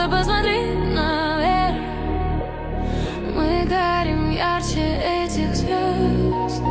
просто посмотри наверх. Мы горим ярче этих звезд.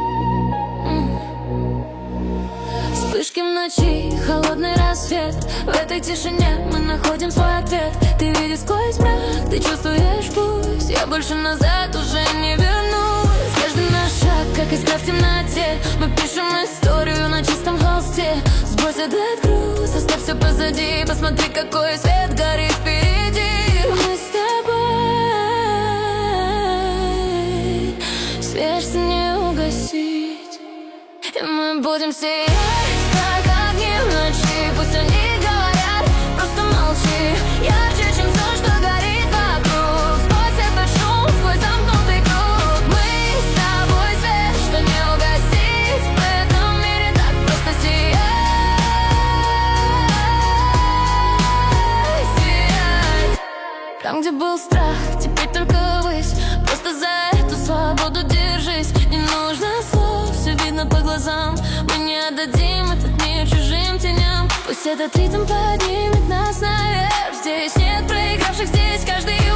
Вспышки в ночи, холодный рассвет. В этой тишине мы находим свой ответ. Ты видишь сквозь мрак, ты чувствуешь пусть. Я больше назад уже не вернусь. Каждый наш шаг, как искра в темноте. Мы пишем историю на чистом холсте. Сбрось этот груз, оставь все позади. Посмотри, какой свет горит впереди. Мы с тобой, свет не угасить. И мы будем сиять, как огни в ночи. Пусть они говорят, просто молчи. Ярче, чем все, что горит вокруг. Сквозь этот шум, сквозь замкнутый круг. Мы с тобой свет, что не угасить. В этом мире так просто сиять, сиять. Там, где был страх, теперь только высь. Просто за эту свободу держись. Не нужно слов, все видно по глазам. Мы не отдадим этот мир чужим теням. Пусть этот ритм поднимет нас наверх. Здесь нет проигравших, здесь каждый